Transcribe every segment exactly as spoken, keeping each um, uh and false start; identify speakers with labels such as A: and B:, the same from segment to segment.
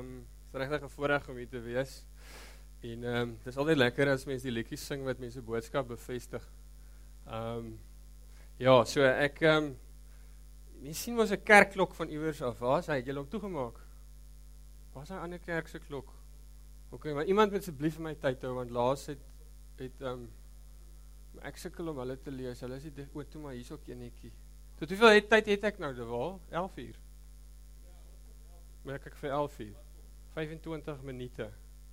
A: Um, het is regtig 'n voorreg om hier te wees. En um, het is altyd lekker as mense die liedjies sing wat mense boodskap bevestig. Um, ja, so ek, um, mense sien mos 'n kerkklok van iewers af. Waar is hy? Het julle hom toegemaak? Waar is hy ander kerk se klok? Oké, okay, maar iemand moet asseblief vir my tyd hou, want laas het, het um, ek sukkel om hulle te lees. Hulle is die, o, toe maar hier is ook enetjie. Tot hoeveel het, tyd het ek nou, de Waal? elf uur? Merk ek vir elf uur? vyfentwintig minute.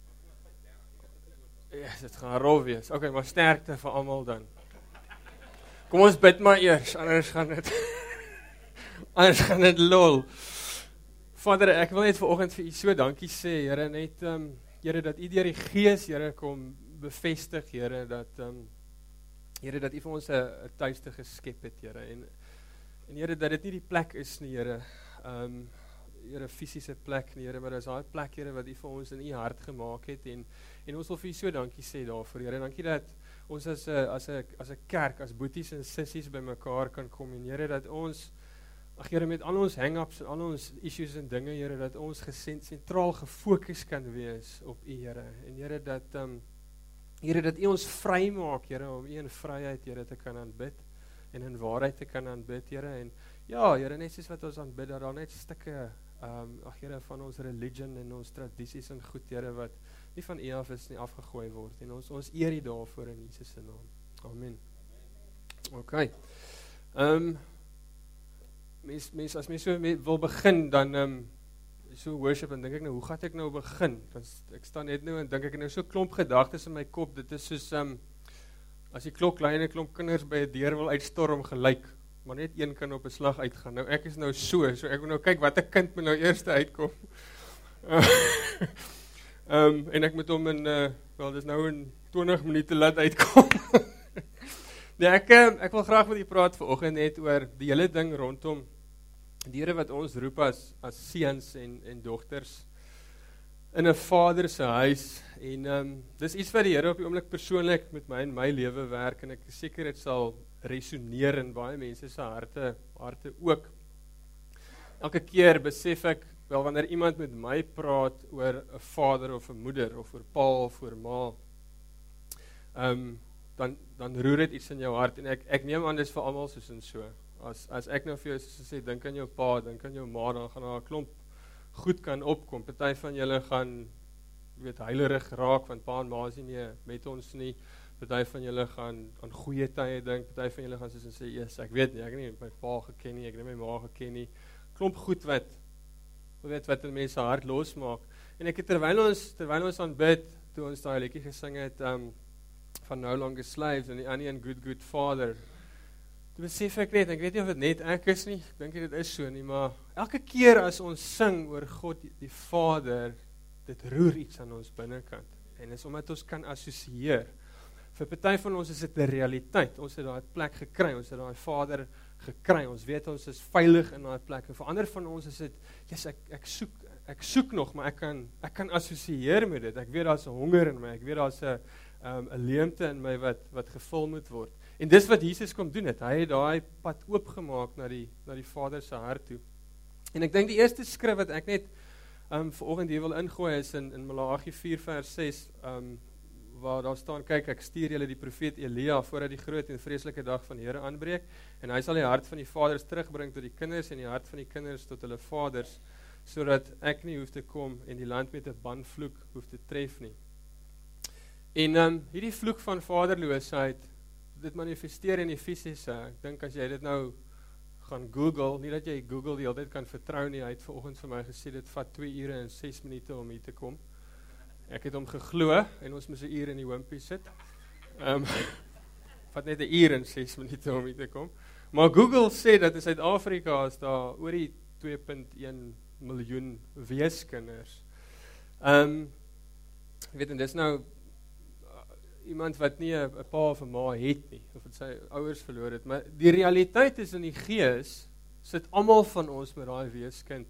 A: Ja, dit gaan rof wees. Ok, maar sterkte vir almal dan. Kom ons bid maar eers, anders gaan dit anders gaan dit lol. Vader, ek wil net vanoggend vir u so dankie sê, Here, net um, Here, dat u deur die Gees, Here, kom bevestig, Here, dat um, Here, dat u vir ons 'n tuiste geskep het, Here, en en Here, dat dit nie die plek is nie, Here, um, Here, fisiese plek nie, Here, maar dis daai plek, Here, wat u vir ons in u hart gemaak het, en en ons wil vir u so dankie sê daarvoor, Here, dankie dat ons as 'n as 'n as 'n kerk, as boeties en sissies bymekaar kan kom, en Here, dat ons, ag Here, met al ons hang-ups en al ons issues en dinge, Here, dat ons sentraal gefokus kan wees op u, Here, en Here, dat um, Here, dat u ons vry maak, Here, om u in vryheid, Here, te kan aanbid, en in waarheid te kan aanbid, Here, en ja, Here, net soos wat ons aanbid, dat daar net stukke, um, ag Here, van ons religion en ons tradisies en goed, Here, wat nie van u af is nie, afgegooi word, en ons, ons eer u daarvoor in Jesus se naam. Amen. Ok. Um, mens, mens, as mens so wil begin, dan, um, so worship, en dink ek nou, hoe gaan ek nou begin? Dan, ek staan net nou, en dink ek nou so klomp gedagtes in my kop, dit is soos, um, as die klok lui en 'n klomp kinders by 'n deur wil uitstorm gelyk, maar net een kan op 'n slag uitgaan. Nou ek is nou so, so ek moet nou kyk wat 'n kind moet nou eers uitkom. um, en ek moet hom in, uh, wel, dis nou in twintig minute laat uitkom. nee, ek, ek wil graag met u praat vanoggend net oor die hele ding rondom die Here wat ons roep as, as seuns en, en dogters in 'n vader se huis, en um, dis iets wat die Here op die oomblik persoonlik met my en my lewe werk, en ek is seker dit sal resoneer in baie mense se harte, harte ook. Elke keer besef ek, wel wanneer iemand met my praat oor 'n vader of 'n moeder, of oor pa of oor ma, um, dan, dan roer dit iets in jou hart, en ek, ek neem aan dis vir almal soos en so. As, as ek nou vir jou sê, dink aan jou pa, dink aan jou ma, dan gaan daar 'n klomp goed kan opkom. Party van julle gaan, weet, heilerig raak, want pa en ma is nie met ons nie. Party van julle gaan aan goeie tye dink, party van julle gaan soos en sê, yes, ek weet nie, ek het nie my pa geken nie, ek het nie my ma geken nie. Klomp goed wat, weet wat in mense hart losmaak. En ek het terwyl ons, terwyl ons aanbid, toe ons daai liedjie gesing het, um, van No Longer Slaves, en die ander een Good Good Father, toe besef ek net, ek weet nie of dit net ek is nie, ek dink dit is so nie, maar elke keer as ons sing oor God die Vader, dit roer iets aan ons binnekant, en is omdat ons kan assosieer. Vir party van ons is dit 'n realiteit, ons het daai plek gekry, ons het daai Vader gekry, ons weet ons is veilig in daai plek, en vir ander van ons is dit, yes, ek, ek soek, ek soek nog, maar ek kan, ek kan assosieer met dit, ek weet daar's 'n honger in my, ek weet daar's 'n um, 'n leemte in my wat, wat gevul moet word. En dis wat Jesus kom doen het, hy het daai pad oopgemaak na die, na die Vader se hart toe. En ek dink die eerste skrif wat ek net um, vanoggend hier wil ingooi is in, in Maleagi vier vers ses, um, waar daar staan, kyk, ek stuur julle die profeet Elia, voordat die groot en vreeslike dag van die Here aanbreek, en hy sal die hart van die vaders terugbring tot die kinders, en die hart van die kinders tot hulle vaders, sodat ek nie hoef te kom, en die land met 'n banvloek hoef te tref nie. En um, hierdie vloek van vaderloosheid, dit manifesteer in die fisiese, ek dink as jy dit nou gaan Google, nie dat jy Google die hele tyd kan vertrou nie, hy het vanoggend vir my gesê, dit vat twee ure en ses minute om hier te kom. Ek het hom geglo, en ons moes 'n uur in die wimpie sit. Um, vat net 'n uur en ses minute om hier te kom. Maar Google sê dat in Suid-Afrika is daar oor die twee punt een miljoen weeskinders. Um, weet, en dis nou iemand wat nie 'n pa of 'n ma het nie, of het sy ouers verloor het, maar die realiteit is in die gees, sit almal van ons met daai weeskind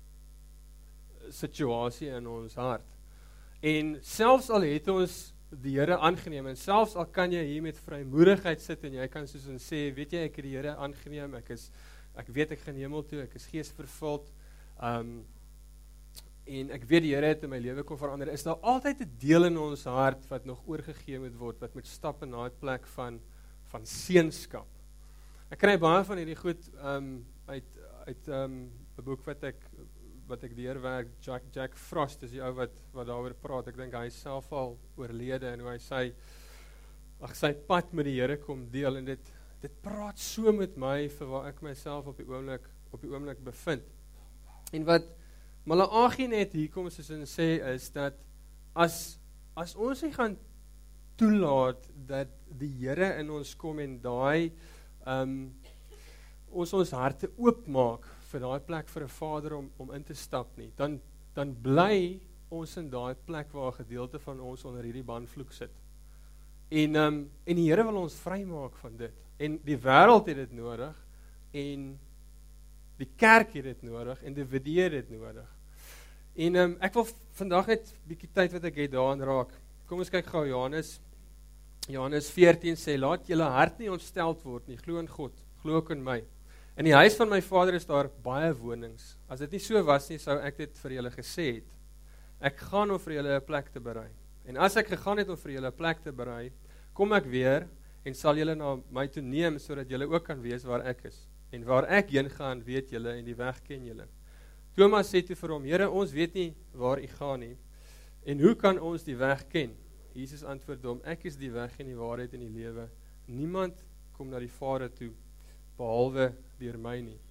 A: situasie in ons hart. En selfs al het ons die Here aangeneem, en selfs al kan jy hier met vrymoedigheid sit, en jy kan soos en sê, weet jy, ek het die Here aangeneem, ek is, ek weet ek gaan hemel toe, ek is geesvervuld, um, en ek weet die Here het in my lewe kom verander, is daar altyd 'n deel in ons hart wat nog oorgegee moet word, wat moet stap in daai plek van, van seunskap. Ek kry baie van hierdie goed um, uit, uit um, 'n boek wat ek, wat ek deurwerk, Jack, Jack Frost is die ou wat, wat daaroor praat, ek dink hy is self al oorlede, en hoe hy sê, ag sy pad met die Here kom deel, en dit, dit praat so met my, vir waar ek myself op die oomblik, op die oomblik bevind. En wat Maleagi net hier kom soos en sê is dat as as ons nie gaan toelaat dat die Here in ons kom en daai um, ons ons harte oopmaak vir daai plek vir 'n Vader om om in te stap nie, dan dan bly ons in daai plek waar 'n gedeelte van ons onder hierdie banvloek sit. En um, en die Here wil ons vrymaak van dit. En die wêreld het dit nodig en die kerk het dit nodig, individue het dit nodig. En um, ek wil vandag net bietjie tyd wat ek het daaraan raak. Kom ons kyk gou Johannes. Johannes veertien sê, laat julle hart nie ontsteld word nie, glo in God, glo ook in my. In die huis van my Vader is daar baie wonings. As dit nie so was nie, sou ek dit vir julle gesê het. Ek gaan om vir julle 'n plek te berei. En as ek gegaan het om vir julle 'n plek te berei, kom ek weer en sal julle na my toe neem, sodat julle ook kan weet waar ek is. En waar ek heen gaan, weet julle, en die weg ken julle. Thomas sê toe vir hom, Here, ons weet nie waar u gaan nie, en hoe kan ons die weg ken? Jesus antwoord hom, ek is die weg en die waarheid en die lewe. Niemand kom na die Vader toe, behalwe deur my nie.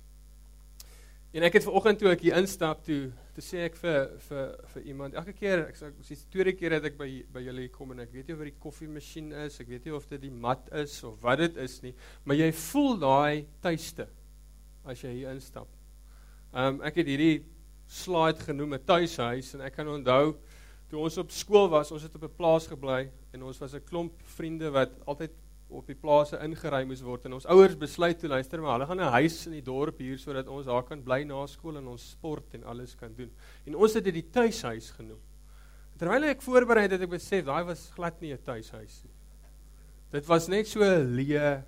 A: En ek het vanoggend toe ek hier instap, toe, toe sê ek vir, vir, vir iemand, elke keer, ek sê, die tweede keer dat ek by, by julle kom, en ek weet nie of die koffiemasjien is, ek weet nie of dit die mat is, of wat dit is nie, maar jy voel daai tuiste, as jy hier instap. Um, ek het hierdie slide genoem, 'n tuishuis, en ek kan onthou, toe ons op skool was, ons het op 'n plaas gebly, en ons was 'n klomp vriende wat altyd op die plase ingery moes word, en ons ouers besluit toe, luister maar, hulle gaan 'n huis in die dorp hier, sodat ons daar kan bly na skool, en ons sport en alles kan doen. En ons het dit die tuishuis genoem. Terwyl ek voorberei het, het ek besef, daai was glad nie 'n tuishuis nie. Dit was net so 'n leë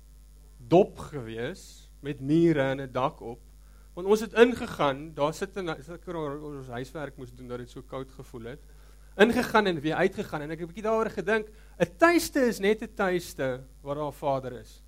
A: dop gewees, met mure en 'n dak op, want ons het ingegaan, daar sit en ons huiswerk moes doen, dat het so koud gevoel het, ingegaan en weer uitgegaan, en ek het 'n bietjie daaroor gedink, 'n tuiste is net 'n tuiste waar daar 'n Vader is.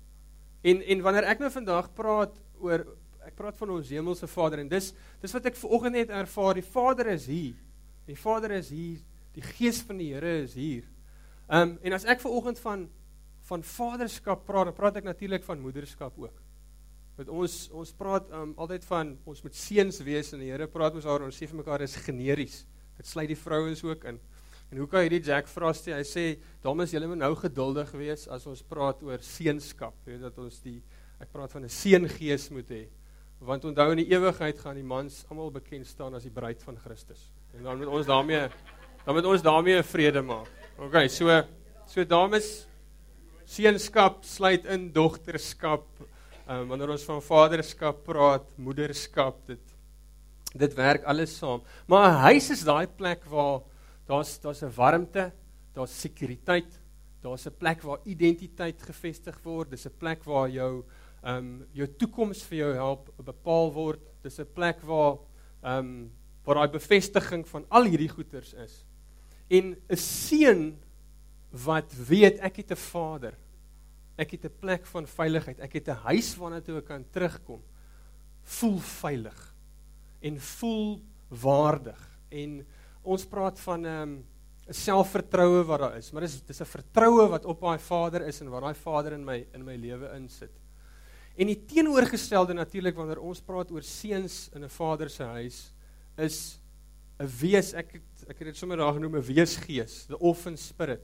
A: En en wanneer ek nou vandag praat oor, ek praat van ons hemelse Vader, en dis dis wat ek vanoggend net ervaar, die Vader is hier. Die Vader is hier, die Gees van die Here is hier. Um, en as ek vanoggend van van vaderskap praat, dan praat ek natuurlik van moederskap ook. Met ons ons praat um, altyd van ons moet seuns wees, en die Here praat ons oor, ons sê vir mekaar is generies. Dit sluit die vrouens ook in. En hoe kan hierdie Jack Frost sê, hy sê, dames, julle moet nou geduldig wees as ons praat oor seunskap, weet dat ons die, ek praat van 'n seungees moet hê, want onthou in die ewigheid gaan die mans almal bekend staan as die bruid van Christus, en dan moet ons daarmee, dan moet ons daarmee 'n vrede maak. Ok, so, so dames, seunskap sluit in dogterskap, um, wanneer ons van vaderskap praat, moederskap, dit, dit werk alles saam. Maar 'n huis is daai plek waar daar's daar's 'n warmte, daar's sekuriteit, daar's 'n plek waar identiteit gevestig word, dis 'n plek waar jou um, jou toekoms vir jou help bepaal word, dis 'n plek waar um, waar daai bevestiging van al hierdie goeders is. En 'n seun wat weet ek het 'n Vader, ek het 'n plek van veiligheid, ek het 'n huis waarna toe ek kan terugkom, voel veilig en voel waardig. En ons praat van 'n um, selfvertroue wat daar is, maar dis dis 'n vertroue wat op daai Vader is en wat daai Vader in my in my lewe insit. En die teenoorgestelde natuurlik wanneer ons praat oor seuns in 'n Vader se huis is 'n wees, ek het, ek het dit sommer daar genoem 'n weesgees, the orphan spirit.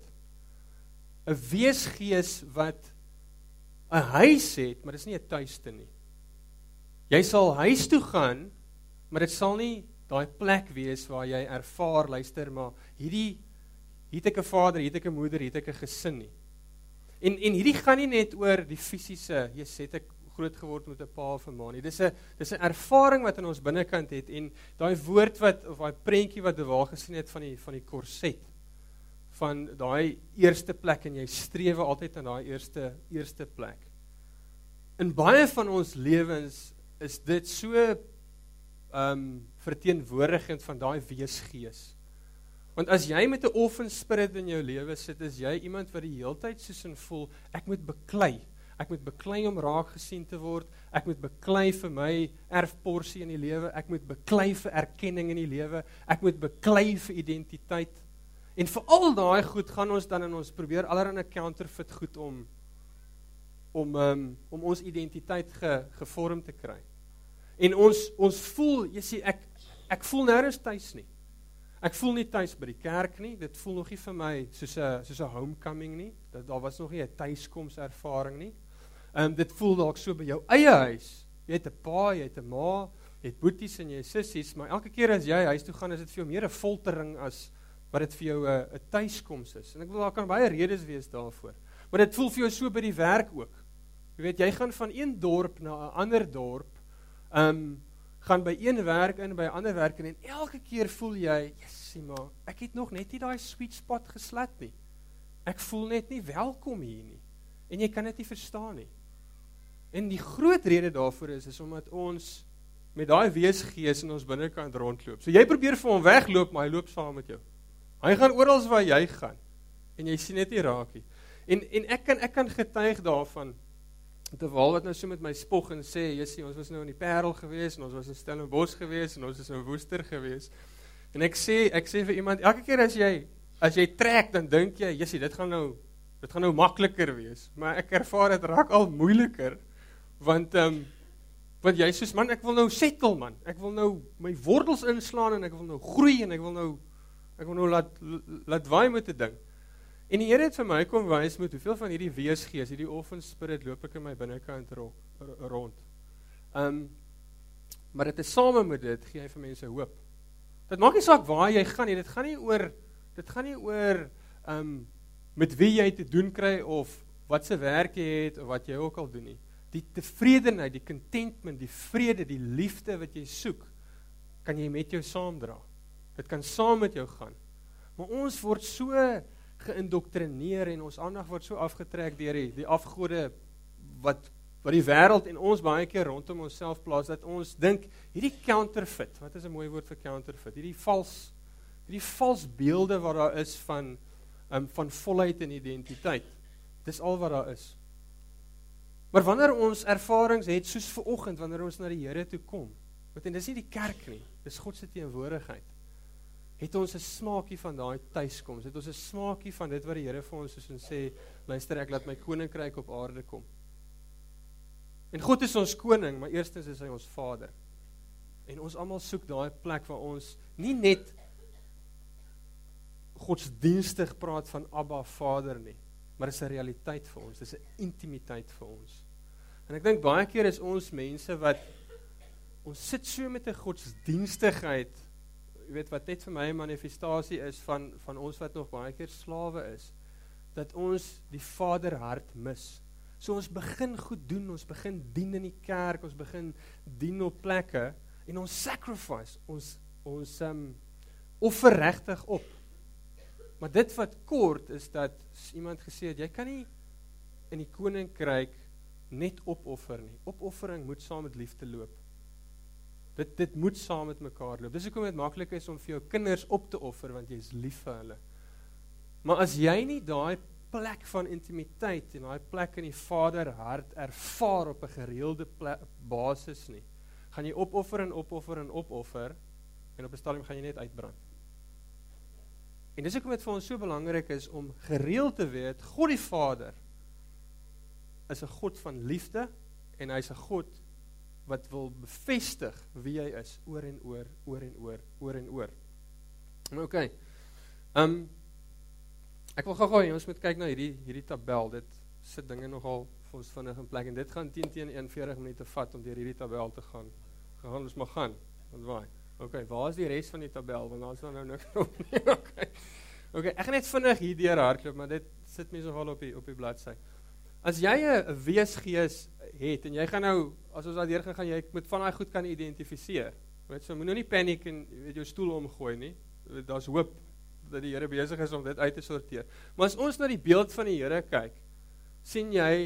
A: 'n Weesgees wat 'n huis het, maar dis nie 'n tuiste nie. Jy sal huis toe gaan, maar dit sal nie daai plek wees waar jy ervaar, luister maar, hierdie, hier het ek 'n vader, hier het ek 'n moeder, hier het ek 'n gesin nie. En, en hierdie gaan nie net oor die fisiese, jy sê ek groot geword met 'n pa of 'n ma nie, dis 'n dis 'n ervaring wat in ons binnekant het, en daai woord wat, of daai prentjie wat bewaar gesien het van die, van die korset, van daai eerste plek, en jy strewe altyd aan daai eerste, eerste plek. In baie van ons lewens is dit so um, verteenwoordigend van daai weesgees. Want as jy met 'n orphan spirit in jou lewe sit, is jy iemand wat die heeltyd soos in voel, ek moet beklei. Ek moet beklei om raak gesien te word, ek moet beklei vir my erfporsie in die lewe, ek moet beklei vir erkenning in die lewe, ek moet beklei vir identiteit. En vir al daai goed gaan ons dan in ons probeer allerlei counterfeit goed om om um, om ons identiteit ge, gevorm te kry. En ons ons voel, jy sê ek ek voel nêrens tuis nie. Ek voel nie tuis by die kerk nie. Dit voel nog nie vir my soos 'n soos 'n homecoming nie. Dat daar was nog nie 'n tuiskomservaring nie. Ehm um, dit voel dalk so by jou eie huis. Jy het 'n pa, jy het 'n ma, jy het boeties en jy het sissies, maar elke keer as jy huis toe gaan, is dit vir jou meer 'n foltering as wat dit vir jou 'n 'n tuiskoms is. En ek wil daar kan baie redes wees daarvoor. Maar dit voel vir jou so by die werk ook. Jy weet, jy gaan van een dorp na 'n ander dorp. Ehm um, gaan by een werk in, by 'n ander werk in, en elke keer voel jy, jessie maar, ek het nog net nie daai sweet spot geslat nie. Ek voel net nie welkom hier nie. En jy kan dit nie verstaan nie. En die groot rede daarvoor is, is omdat ons met daai weesgees in ons binnekant rondloop. So jy probeer vir hom wegloop, maar hy loop saam met jou. Hy gaan oral waar jy gaan. En jy sien net nie raak nie. En, en ek kan, ek kan getuig daarvan, terwyl wat nou so met my spog en sê, jy sien, ons was nou in die Parel gewees, en ons was in Stellenbosch gewees, en ons is in Woester gewees, en ek sê, ek sê vir iemand, elke keer as jy, as jy trek, dan dink jy, jy sien, dit gaan nou, dit gaan nou makliker wees, maar ek ervaar het raak al moeiliker, want, um, want jy soos, man, ek wil nou settle, man, ek wil nou my wortels inslaan, en ek wil nou groei, en ek wil nou, ek wil nou laat, laat waai met die ding. En die Here het vir my kom wys met hoeveel van hierdie weesgees, hierdie orphan spirit loop ek in my binnekant rond. Um, maar dit is same met dit, gee hy vir mense hoop. Dit maak nie saak waar jy gaan nie, dit gaan nie oor, dit gaan nie oor um, met wie jy te doen kry, of wat se werk jy het, of wat jy ook al doen nie. Die tevredenheid, die contentment, die vrede, die liefde wat jy soek, kan jy met jou saamdra. Dit kan saam met jou gaan. Maar ons word so geïndoktrineer en ons aandag word so afgetrek deur die, die afgode wat, wat die wêreld en ons baie keer rondom onsself plaas, dat ons dink, hierdie counterfeit, wat is 'n mooi woord vir counterfeit, hierdie vals, hierdie vals beelde wat daar is van, um, van volheid en identiteit, dis al wat daar is. Maar wanneer ons ervarings het, soos vanoggend, wanneer ons na die Here toe kom, want en dis nie die kerk nie, dis God se teenwoordigheid, het ons 'n smaakie van daai tuiskoms, het ons 'n smaakie van dit wat die Here vir ons soos en sê, luister, ek laat my koninkryk op aarde kom. En God is ons koning, maar eerstens is hy ons Vader. En ons almal soek daai plek waar ons nie net godsdienstig praat van Abba Vader nie, maar dit is 'n realiteit vir ons, dit is 'n intimiteit vir ons. En ek dink baie keer is ons mense wat, ons sit so met 'n godsdienstigheid, jy weet wat net vir my 'n manifestasie is van, van ons wat nog baie keer slawe is, dat ons die vaderhart mis. So ons begin goed doen, ons begin dien in die kerk, ons begin dien op plekke, en ons sacrifice, ons, ons um, offer regtig op. Maar dit wat kort is dat iemand gesê het, jy kan nie in die koninkryk net opoffer nie. Opoffering moet saam met liefde loop. Dit, dit moet saam met mekaar loop. Dis hoekom dit maklik is om vir jou kinders op te offer, want jy is lief vir hulle. Maar as jy nie daai plek van intimiteit en daai plek in die vaderhart ervaar op 'n gereelde basis nie, gaan jy opoffer en opoffer en opoffer, en op 'n stadium gaan jy net uitbrand. En dis hoekom dit vir ons so belangrik is om gereeld te weet, God die Vader is 'n God van liefde, en hy is 'n God wat wil bevestig wie hy is, oor en oor, oor en oor, oor en oor. Ok, um, ek wil gou-gou, ons moet kyk na hierdie, hierdie tabel, dit sit dinge nogal vir ons vinnig in plek, en dit gaan tien teen eenenveertig minute vat om deur hierdie tabel te gaan. Gaan ons maar gaan, want waai. Ok, waar is die res van die tabel, want daar is nou niks op nie, ok. Ok, ek gaan net vinnig hier deur hardloop, maar dit sit mense nogal op die, op die bladsy. As jy 'n weesgees het, en jy gaan nou, as ons daar deur gaan, jy moet van daai goed kan identifiseer. Weet so, moet nou nie paniek en weet jou stoel omgooi nie. Daar's hoop dat die Here besig is om dit uit te sorteer. Maar as ons na die beeld van die Here kyk, sien jy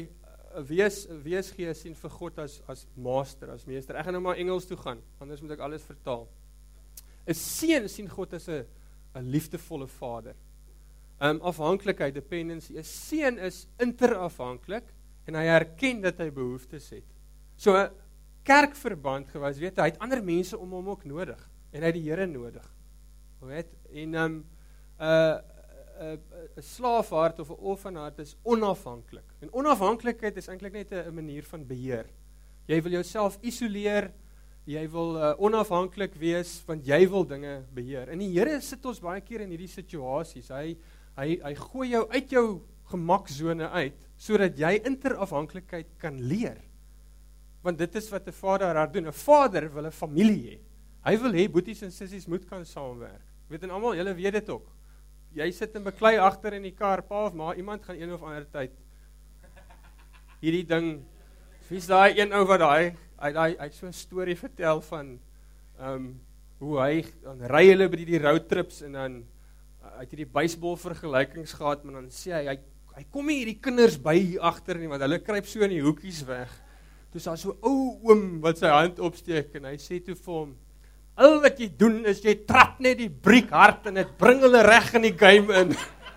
A: 'n wees, 'n weesgees sien vir God as as master, as meester. Ek gaan nou maar Engels toe gaan, anders moet ek alles vertaal. 'n Seun sien God as 'n 'n liefdevolle vader. Um, afhanklikheid, dependency. 'n Seun is interafhanklik en hy erken dat hy behoeftes het. So 'n kerkverband gewys, weet hy, hy het ander mense om hom ook nodig en hy het die Here nodig. Weet, en um 'n uh, 'n uh, uh, slaafhart of 'n orphanhart is onafhanklik. En onafhanklikheid is eintlik net 'n manier van beheer. Jy wil jouself isoleer, jy wil uh, onafhanklik wees want jy wil dinge beheer. En die Here sit ons baie keer in hierdie situasies. Hy hy hy gooi jou uit jou gemaksone uit sodat jy interafhanklikheid kan leer. Want dit is wat 'n vader daar doen. 'n Vader wil 'n familie hê. Hy wil hê boeties en sissies moet kan saamwerk. Weet en almal, julle weet dit ook. Jy sit en beklei agter in die kar, pa of ma, iemand gaan een of ander tyd hierdie ding, wie's daai een ou wat daai, hy hy hy so 'n storie vertel van ehm um, hoe hy dan ry hulle by die roadtrips en dan uh, uit hierdie baseball vergelykings gehad, maar dan sê hy hy hy kom nie hierdie kinders by hier agter nie want hulle kruip so in die hoekies weg. Toe daar so ou oom wat sy hand opsteek en hy sê toe vir hom, al wat jy doen is jy trap net die briek hard en dit bring hulle reg in die game in.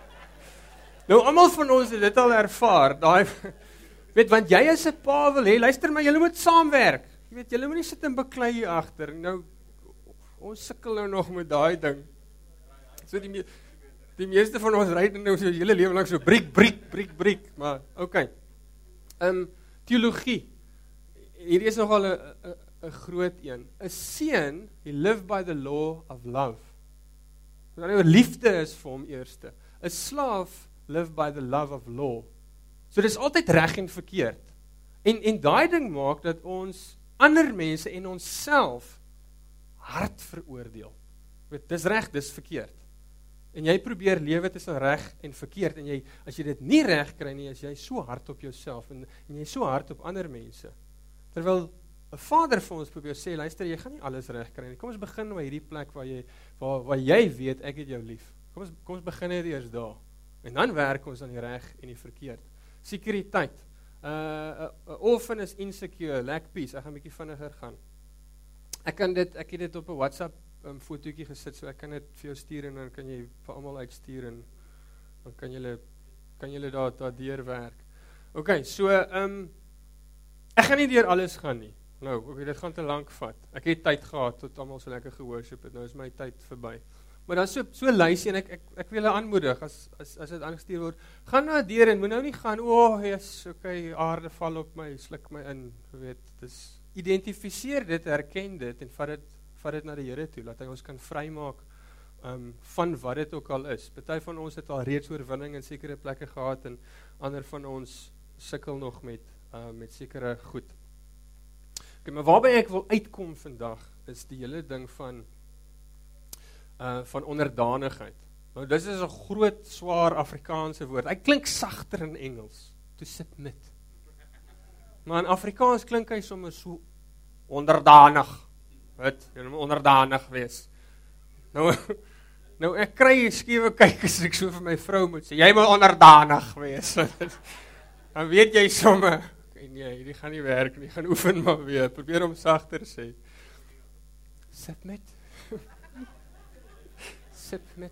A: Nou almal van ons het dit al ervaar, daai weet want jy as 'n pa wil hê, luister maar, julle moet saamwerk. Jy weet julle moenie sit en beklei hier agter. Nou ons sukkel nou nog met daai ding. So die me die meeste van ons ry nou so hele lewe lank so briek briek briek briek, maar okay. Ehm um, teologie. Hierdie is nogal 'n 'n 'n groot een. 'n Seun, he live by the law of love. Met ander woorde, liefde is vir hom eerste. 'n Slaaf live by the love of law. So dis altyd reg en verkeerd. En en daai ding maak dat ons ander mense en onsself hard veroordeel. Weet, dis reg, dis verkeerd. En jy probeer lewe tussen reg en verkeerd en jy as jy dit nie reg kry nie, is jy so hard op jouself en en jy so hard op ander mense. Terwyl 'n Vader vir ons probeer sê, luister, jy gaan nie alles reg kry nie. Kom ons begin by hierdie plek waar jy waar waar jy weet ek het jou lief. Kom ons kom ons begin net eers daar. En dan werk ons aan die reg en die verkeerd. Sekuriteit. 'n uh, 'n orphan is insecure, lack peace. Ek gaan 'n bietjie vinniger gaan. Ek kan dit ek het dit op 'n WhatsApp um, fotootjie gesit, so ek kan dit vir jou stuur en dan kan jy vir almal uitstuur en dan kan julle kan julle daar daardeur werk. Okay, so ehm um, ek gaan nie deur alles gaan nie. Nou, okay, dit gaan te lank vat. Ek het tyd gehad tot almal so lekker gehoorship het. Nou is my tyd verby. Maar dan so so lysie en ek ek ek wil julle aanmoedig as as as dit aangestuur word, gaan na deur en moet nou nie gaan, o, oh, yes, okay, aarde val op my, sluk my in, jy weet, dis identifiseer dit, herken dit en vat dit vat dit na die Here toe, laat hy ons kan vrymaak um van wat dit ook al is. Party van ons het al reeds oorwinning in sekere plekke gehad en ander van ons sukkel nog met uh met sekere goed. Okay, maar waarby ek wil uitkom vandag is die hele ding van uh van onderdanigheid. Nou dis is 'n groot swaar Afrikaanse woord. Hy klink sagter in Engels. To submit. Maar in Afrikaans klink hy sommer so onderdanig. Wat? Jy moet onderdanig wees. Nou nou ek kry 'n skewe kyk as ek so vir my vrou moet sê, jy moet onderdanig wees. Dan weet jy sommer, okay, nee, hierdie gaan nie werk nie, gaan oefen maar weer, probeer om sagter sê. Submit. Submit.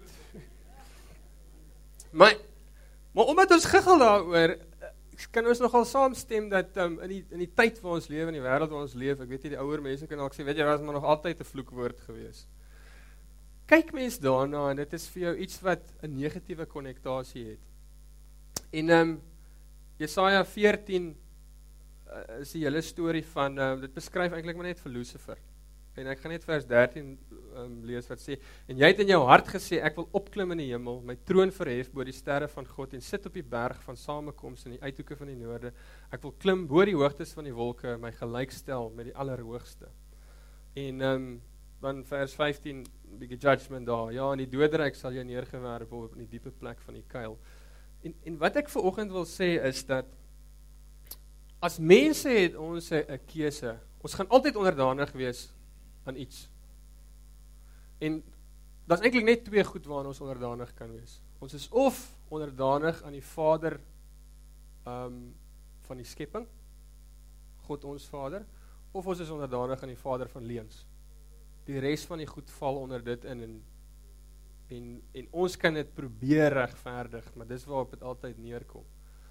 A: Maar, maar omdat ons giggel daaroor, kan ons nogal saamstem dat um, in, die, in die tyd waar ons leef, in die wêreld waar ons leef, ek weet nie, die ouer mense kan ook sê, weet jy, was maar nog altyd 'n vloekwoord gewees. Kyk mens daarna, en dit is vir jou iets wat 'n negatiewe konnektasie het. En um, Jesaja veertien uh, is die hele storie van, uh, dit beskryf eintlik maar net vir Lucifer. En ek gaan net vers dertien um, lees wat sê, en jy het in jou hart gesê, ek wil opklim in die hemel, my troon verhef bo die sterre van God, en sit op die berg van samekoms in die uithoeke van die noorde, ek wil klim bo die hoogtes van die wolke, my gelykstel met die allerhoogste. En um, dan vers vyftien, bietjie judgment daar, ja, in die doderyk sal jy neergewerp word in die diepe plek van die kuil. En, en wat ek vanoggend wil sê is dat, as mense het ons 'n keuse, ons gaan altyd onderdanig wees aan iets. En dat is eintlik net twee goed waaraan ons onderdanig kan wees. Ons is of onderdanig aan die Vader um, van die skepping, God ons Vader, of ons is onderdanig aan die vader van leuns. Die res van die goed val onder dit in, en, en, en ons kan dit probeer regverdig, maar dis waarop dit altyd neerkom.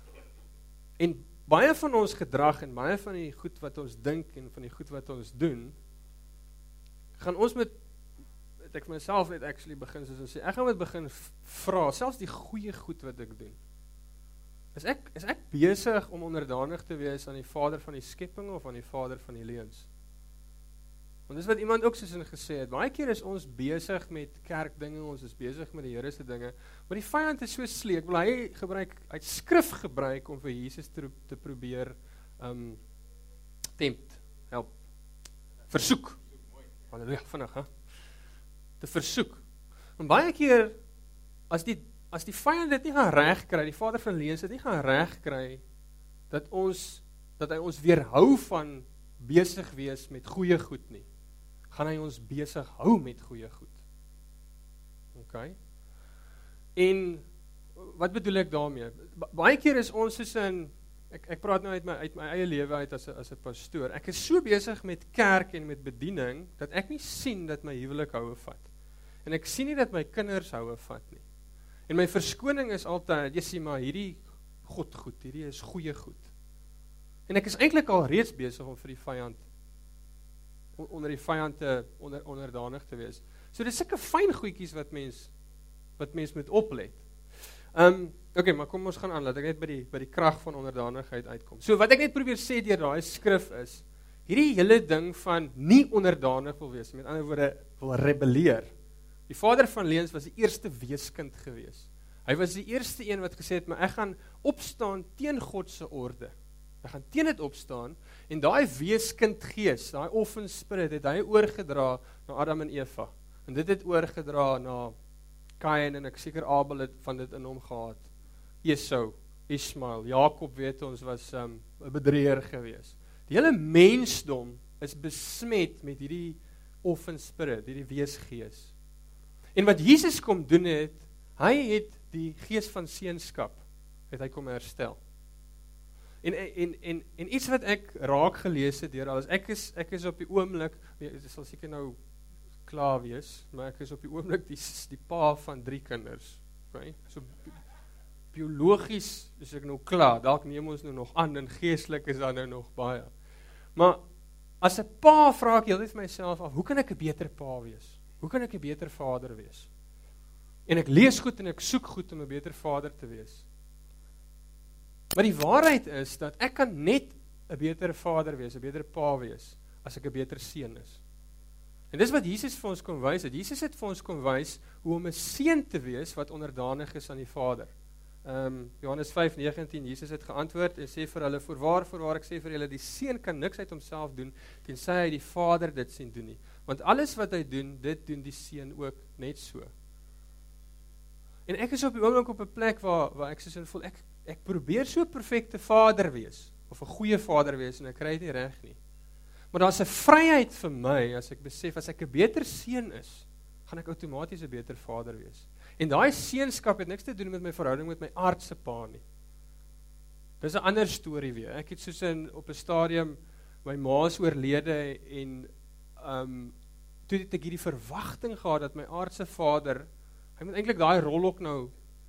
A: En baie van ons gedrag, en baie van die goed wat ons dink, en van die goed wat ons doen, gaan ons met, het ek myself net actually begin, soos ons sê, ek gaan met begin vra, selfs die goeie goed wat ek doen. Is ek, is ek besig om onderdanig te wees aan die vader van die skepping, of aan die vader van die leuns? Want dis wat iemand ook soos in gesê het, baie keer is ons besig met kerkdinge, ons is besig met die Here se dinge, maar die vyand is so sleek, wil hy gebruik, hy het skrif gebruik om vir Jesus te, te probeer um, tempt, help, versoek, halleluja, vinnig, hè? Te versoek. En baie keer, as die, as die vyand dit nie gaan reg kry, die vader van leuns dit nie gaan reg kry, dat ons, dat hy ons weerhou van besig wees met goeie goed nie, gaan hy ons besig hou met goeie goed. Ok? En, wat bedoel ek daarmee? Ba baie keer is ons soos in, ek, ek praat nou uit my, uit my eie lewe uit as 'n as 'n pastoor, ek is so besig met kerk en met bediening, dat ek nie sien dat my huwelik houe vat. En ek sien nie dat my kinders houe vat nie. En my verskoning is altyd, jy sien maar, hierdie God goed, hierdie is goeie goed. En ek is eintlik al reeds besig om vir die vyand, onder die vyand te, onder, onderdanig te wees. So dis sulke fyn goedjies wat mens, wat mens moet oplet. Um, Oké, okay, maar kom ons gaan aan, laat ek net by die, by die krag van onderdanigheid uitkom. So wat ek net probeer sê deur daai skrif is, hierdie hele ding van nie onderdanig wil wees, met ander woorde, wil rebelleer. Die vader van leuns was die eerste weeskind gewees. Hy was die eerste een wat gesê het, maar ek gaan opstaan teen God se orde. Ek gaan teen dit opstaan, en daai weeskind gees, daai orphan spirit, het hy oorgedra na Adam en Eva. En dit het oorgedra na Kain, en ek seker Abel het van dit in hom gehad. Esau, Ismael, Jakob weet ons was 'n um, bedrieger gewees. Die hele mensdom is besmet met hierdie orphan spirit, hierdie weesgees. En wat Jesus kom doen het, hy het die gees van seunskap, het hy kom herstel. En, en, en, en iets wat ek raak gelees het deur alles, ek is, ek is op die oomblik, dit sal seker nou klaar wees, maar ek is op die oomblik die, die pa van drie kinders. Okay? So biologies is ek nou klaar, dalk neem ons nou nog aan, en geestelik is daar nou nog baie. Maar as 'n pa vra ek heeltyd vir myself af, hoe kan ek 'n beter pa wees? Hoe kan ek 'n beter vader wees? En ek lees goed en ek soek goed om 'n beter vader te wees. Maar die waarheid is, dat ek kan net 'n beter vader wees, 'n beter pa wees, as ek 'n beter seun is. En dis wat Jesus vir ons kom wys het. Jesus het vir ons kom wys, hoe om 'n seun te wees, wat onderdanig is aan die vader. Um, Johannes vyf negentien, Jesus het geantwoord, en sê vir hulle, voorwaar, voorwaar, ek sê vir julle, die seun kan niks uit homself doen, tensy hy die vader dit sien doen nie. Want alles wat hy doen, dit doen die seun ook net so. En ek is op die oomblik op 'n plek waar, waar ek so voel, ek, ek probeer so 'n perfekte vader wees, of 'n goeie vader wees, en ek kry dit nie reg nie. Maar daar's 'n vryheid vir my, as ek besef, as ek 'n beter seun is, gaan ek outomaties 'n beter vader wees. En daai seunskap het niks te doen met my verhouding met my aardse pa nie. Dis 'n ander storie weer. Ek het soos in, op 'n stadium, my ma is oorlede, en um, toe het ek hierdie verwagting gehad, dat my aardse vader, hy moet eintlik daai rol ook nou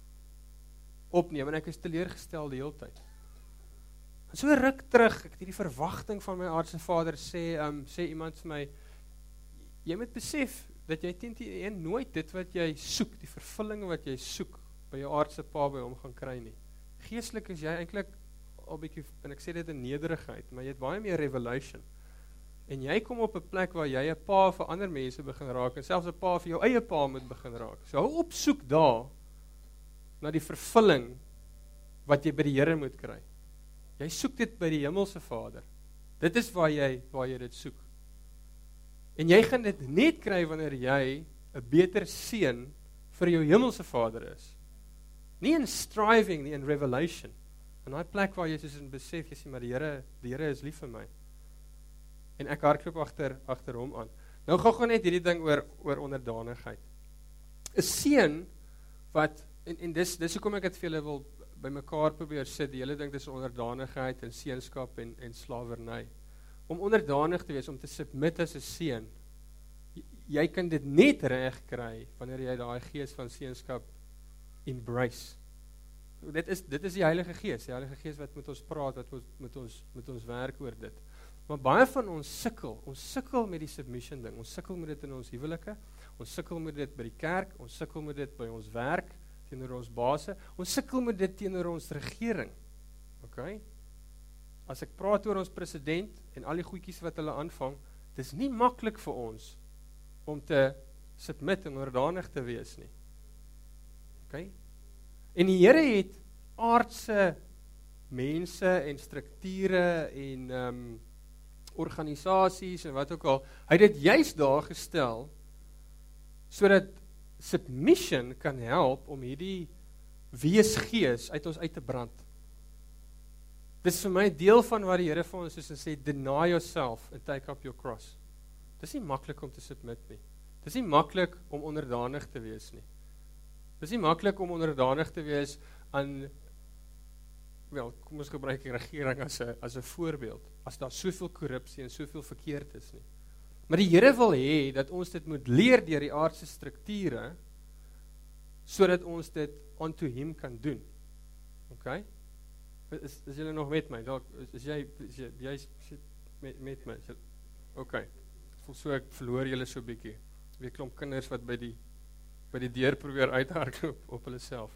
A: opneem, en ek is teleurgestel die hele tyd. En so ruk terug, ek het hierdie verwagting van my aardse vader, sê, um, sê iemand vir my, jy moet besef, dat jy teen die een nooit dit wat jy soek, die vervulling wat jy soek, by jou aardse pa by hom gaan kry nie. Geestelik is jy eintlik al bietjie, en ek sê dit in nederigheid, maar jy het baie meer revelation. En jy kom op 'n plek waar jy 'n pa vir ander mense begin raak, en selfs 'n pa vir jou eie pa moet begin raak. So hou op soek daar, na die vervulling, wat jy by die Here moet kry. Jy soek dit by die hemelse Vader. Dit is waar jy, waar jy dit soek. En jy gaan dit net kry, wanneer jy 'n beter seun vir jou hemelse Vader is. Nie in striving, nie in revelation. In daai plek waar jy soos in besef, jy sê, maar die Here, die Here is lief vir my. En ek hardloop agter, agter hom aan. Nou gou-gou net hierdie ding oor, oor onderdanigheid. 'n Seun, wat, en, en dis, dis hoekom ek dit vir julle wil by mekaar probeer sit, die hele ding tussen onderdanigheid en seunskap en, en slawerny. Om onderdanig te wees, om te submit as 'n seun, jy, jy kan dit net reg kry, wanneer jy daai gees van seunskap embrace. Dit is, dit is die Heilige Gees, die Heilige Gees wat met ons praat, wat met, met, ons, met ons werk oor dit. Maar baie van ons sukkel, ons sukkel met die submission ding, ons sukkel met dit in ons huwelike, ons sukkel met dit by die kerk, ons sukkel met dit by ons werk, teenoor ons baase, ons sukkel met dit teenoor ons regering. Okay? As ek praat oor ons president en al die goedjies wat hulle aanvang, dis nie maklik vir ons om te submit en onderdanig te wees nie. Okay? En die Here het aardse mense en strukture en um, organisasies en wat ook al, hy het dit juist daar gestel, sodat submission kan help om hierdie weesgees uit ons uit te brand. Dit is vir my deel van wat die Here vir ons is en sê, deny yourself and take up your cross. Dit is nie maklik om te submit nie. Dit is nie maklik om onderdanig te wees nie. Dit is nie maklik om onderdanig te wees aan, wel, kom ons gebruik die regering as 'n as 'n voorbeeld, as daar soveel korrupsie en soveel verkeerd is nie. Maar die Here wil hê dat ons dit moet leer deur die aardse strukture, sodat ons dit onto hom kan doen. Okay? Is, is julle nog met my? Dalk is, is jy is jy, jy is met, met my? Jy, okay. Voel so ek verloor julle so 'n bietjie. Weer klomp kinders wat by die by die deur probeer uithardloop op hulle self.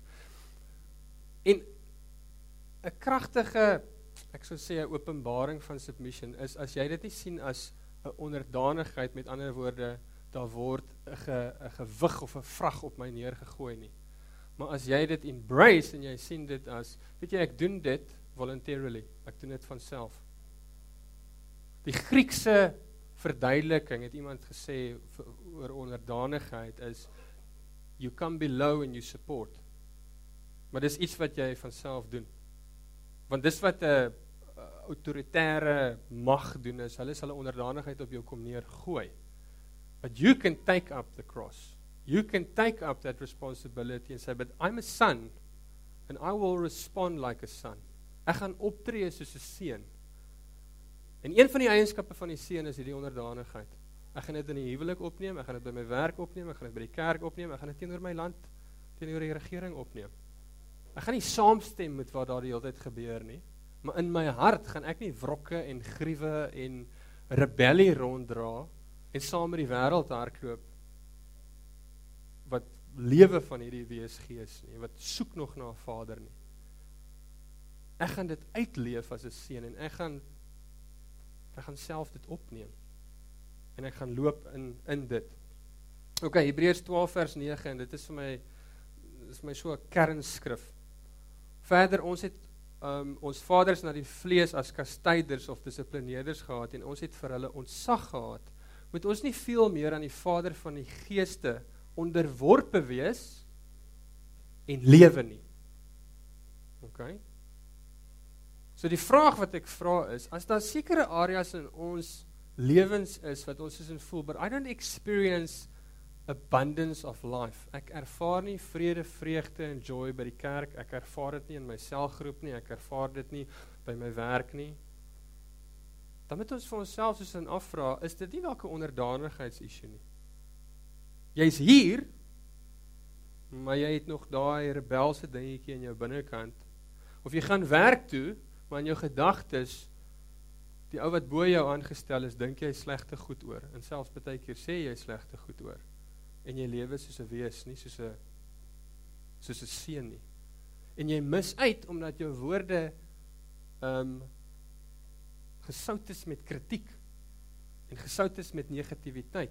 A: En 'n kragtige, ek sou sê 'n openbaring van submission is as jy dit nie sien as 'n onderdanigheid, met ander woorde, daar word 'n ge, 'n gewig of 'n vrag op my neergegooi nie. Maar as jy dit embrace en jy sien dit as, weet jy, ek doen dit voluntarily, ek doen dit van self. Die Griekse verduideliking, het iemand gesê oor onderdanigheid is, you come below and you support. Maar dis iets wat jy van self doen. Want dis wat 'n autoritaire mag doen is, hulle sal 'n onderdanigheid op jou kom neergooi. But you can take up the cross. You can take up that responsibility and say, but I'm a son, and I will respond like a son. Ek gaan optree soos 'n seun. En een van die eienskappe van die seun is hierdie onderdanigheid. Ek gaan dit in die huwelik opneem, ek gaan dit by my werk opneem, ek gaan dit by die kerk opneem, ek gaan dit teenoor my land, teenoor die regering opneem. Ek gaan nie saamstem met wat daar die hele tyd gebeur nie, maar in my hart gaan ek nie wrokke en griewe en rebellie ronddra en saam met die wêreld hardloop wat lewe van hierdie weesgees nie, wat soek nog na 'n vader nie. Ek gaan dit uitleef as 'n seun en ek gaan ek gaan self dit opneem. En ek gaan loop in in dit. OK, Hebreërs twaalf vers nege en dit is vir my is vir my so 'n kernskrif. Verder, ons het um, ons vaders na die vlees as kastyders of dissiplineerders gehad en ons het vir hulle ontsag gehad. Moet ons nie veel meer aan die Vader van die geeste onderworpe wees en lewe nie. OK? So die vraag wat ek vra is, as daar sekere areas in ons lewens is wat ons is in voel, but I don't experience abundance of life. Ek ervaar nie vrede, vreugde en joy by die kerk, ek ervaar dit nie in my selgroep nie, ek ervaar dit nie by my werk nie. Dan moet ons vir onsself soos in afvra, is dit nie dalk 'n onderdanigheidsissue nie? Jy's hier, maar jy het nog daai rebelse dingetjie in jou binnekant. Of jy gaan werk toe, maar in jou gedagtes, die ou wat bo jou aangestel is, dink jy slegte goed oor. En selfs baie keer sê jy slegte goed oor. En jy lewe soos 'n wees, nie soos 'n soos 'n seun nie. En jy mis uit omdat jou woorde ehm um, gesout is met kritiek en gesout is met negativiteit.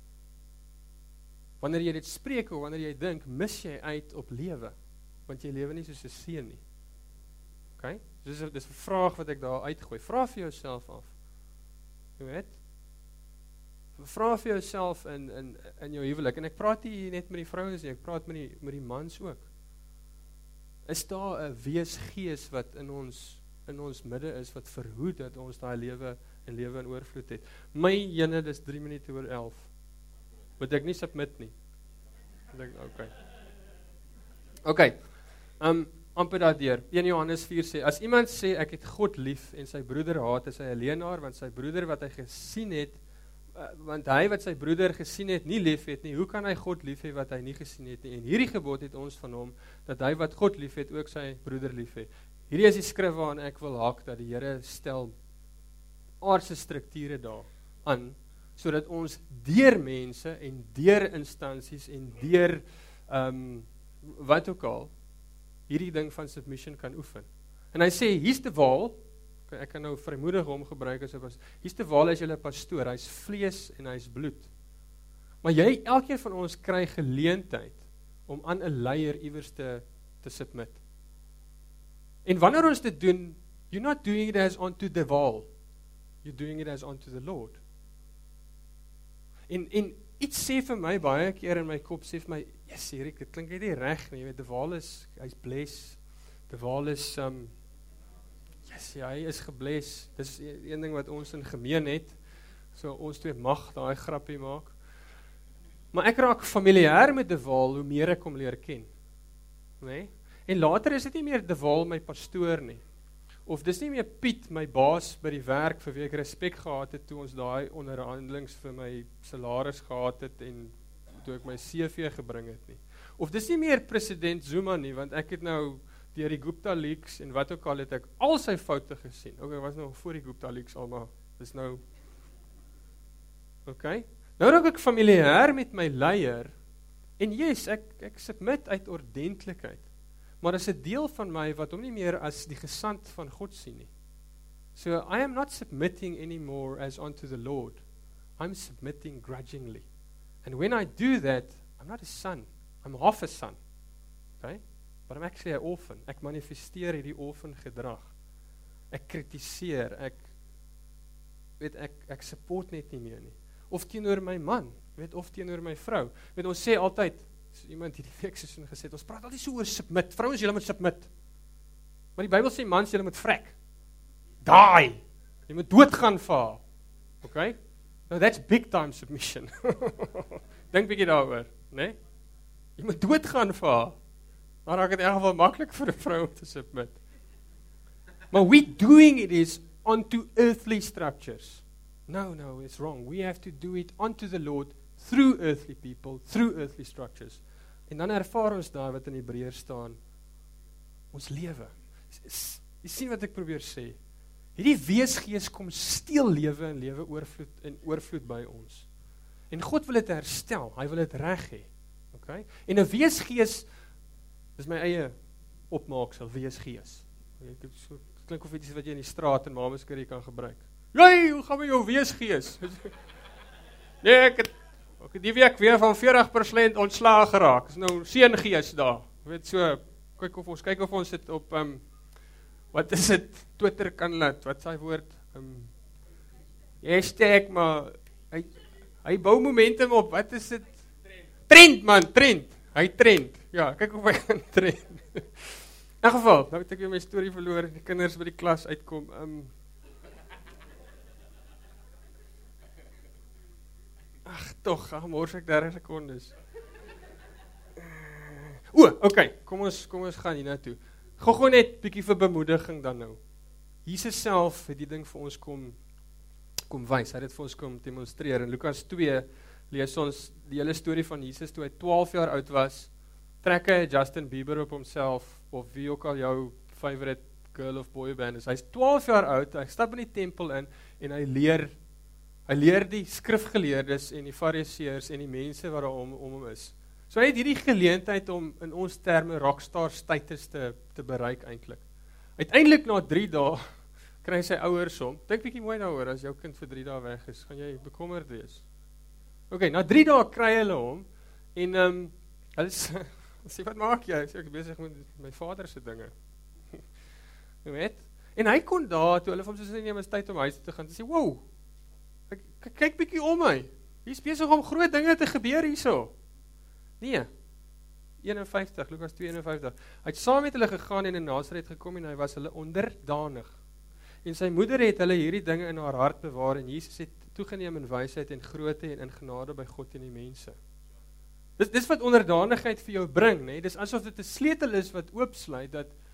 A: Wanneer jy dit spreek of wanneer jy dink, mis jy uit op lewe, want jy lewe nie soos 'n seun nie. OK? Dis so dis 'n vraag wat ek daar uitgooi. Vra vir jouself af. Jy weet? Vra vir jouself in in in jou huwelik en ek praat nie net met die vrouens nie, ek praat met die met die mans ook. Is daar 'n weesgees wat in ons in ons midde is wat verhoed dat ons daai lewe en lewe in oorvloed het? My jene, dis drie minute oor elf. Moet ek nie submit nie. Ek dink okay. Okay. Um amper daardeur. een Johannes vier sê, as iemand sê ek het God lief en sy broeder haat, is hy 'n leienaar, want sy broeder wat hy gesien het, uh, want hy wat sy broeder gesien het, nie lief het nie, hoe kan hy God lief hê wat hy nie gesien het nie? En hierdie gebod het ons van hom, dat hy wat God lief het, ook sy broeder lief het. Hierdie is die skrif waaraan ek wil haak, dat die Here stel aardse strukture daar aan, sodat ons deur mense en deur instansies en deur um, wat ook al, hierdie ding van submission kan oefen. En hy sê, hier's die waal, ek kan nou vrymoedig hom gebruik as ek was, hier's die waal as julle pastoor, hy's vlees en hy's bloed. Maar jy, elkeen van ons kry geleentheid om aan 'n leier iewers te, te submit. En wanneer ons dit doen, you're not doing it as onto the wall, you're doing it as onto the Lord. En, en iets sê vir my, baie keer in my kop, sê vir my, yes, Erik, dit klink nie reg nie, jy weet, die waal is, hy's bless, die waal is, um, yes, ja, hy is gebless, dis een ding wat ons in gemeen het, so ons twee mag daai grappie maak, maar ek raak familier met die waal, hoe meer ek hom leer ken, nee? En later is dit nie meer die waal my pastoor nie, of dis nie meer Piet, my baas by die werk, vir wie ek respek gehad het, toe ons daai onderhandelings vir my salaris gehad het, en toe ek my C V gebring het nie. Of dis nie meer president Zuma nie, want ek het nou deur die Gupta Leaks, en wat ook al het ek al sy foute gesien. Ok, was nou voor die Gupta Leaks al, maar dis nou, ok, nou raak ek familier met my leier, en yes, ek, ek submit uit ordentlikheid, maar is 'n deel van my wat hom nie meer as die gesant van God sien nie. So I am not submitting anymore as unto the Lord. I'm submitting grudgingly. And when I do that, I'm not a son. I'm half a son. Okay? But I'm actually an orphan. Ek manifesteer hierdie orphan gedrag. Ek kritiseer, ek weet ek ek support net nie meer nie. Of teenoor my man, weet of teenoor my vrou. Weet ons sê altyd, so iemand hierdie week so gesê, ons praat altyd so oor submit. Vrouens, julle moet submit. Maar die Bybel sê mans, julle moet vrek. Die. Jy moet doodgaan vir haar. Okay? Now that's big time submission. Dink bietjie daaroor, né? Nee? Jy moet doodgaan vir haar. Maar raak dit in elk geval maklik vir 'n vrou om te submit. Maar we doing it is onto earthly structures. No, no, it's wrong. We have to do it onto the Lord through earthly people, through earthly structures. En dan ervaar ons daar wat in Hebreërs staan, ons lewe. Jy sien wat ek probeer sê. Hierdie weesgees kom steel lewe en lewe oorvloed en oorvloed by ons. En God wil dit herstel, hy wil dit reg hê. Okay? En 'n weesgees, dis my eie opmaaksel, weesgees. Ek so klink of iets wat jy in die straat in Mameskerrie kan gebruik. Jy, hoe gaan met jou weesgees? Nee, ek het ek het die week weer van veertig persent ontslae geraak. Dis nou seëngees daar. Jy weet so, kyk of ons kyk of ons dit op um, wat is dit? Twitter kan laat. Wat is daai woord? Um, hashtag maar hy hy bou momentum op. Wat is dit? Trend. Trend man, trend. Hy trend. Ja, kyk of hy kan trend. In geval, nou het ek weer my storie verloor, die kinders by die klas uitkom. Um, Ag tog, ag mors ek dertig sekondes. O, okay, kom ons kom ons gaan hier na toe. Gou-gou net bietjie vir bemoediging dan nou. Jesus self het die ding vir ons kom kom wys. Hy het dit vir ons kom demonstreer. In Lukas twee lees ons die hele storie van Jesus toe hy twaalf jaar oud was. Trek hy Justin Bieber op homself of wie ook al jou favorite girl of boy band is. Hy's twaalf jaar oud. Hy stap in die tempel in en hy leer hy leer die skrifgeleerdes en die fariseërs en die mense wat daar om om hom is. So hy het hierdie geleentheid om in ons terme rockstar status te te bereik eintlik. Uiteindelik na drie dae kry sy ouers hom. Dink bietjie mooi daaroor as jou kind vir drie dae weg is, gaan jy bekommerd wees. Okay, na drie dae kry hulle hom en ehm um, hulle sê wat maak jy? Sê ek besig met my vader se dinge. Jy weet? En hy kon daar toe hulle van so sê nee, is tyd om huis toe te gaan. Hy sê, "Wow. Ek kyk bietjie om my. Hier's besig om groot dinge te gebeur hierso." Nee. eenenvyftig, Lukas twee eenenvyftig. Hy het saam met hulle gegaan en in Nasaret gekom en hy was hulle onderdanig. En sy moeder het hulle hierdie dinge in haar hart bewaar en Jesus het toegeneem in wysheid en grootte en in genade by God en die mense. Dis dis wat onderdanigheid vir jou bring, né? Dis asof dit 'n sleutel is wat oopsluit dat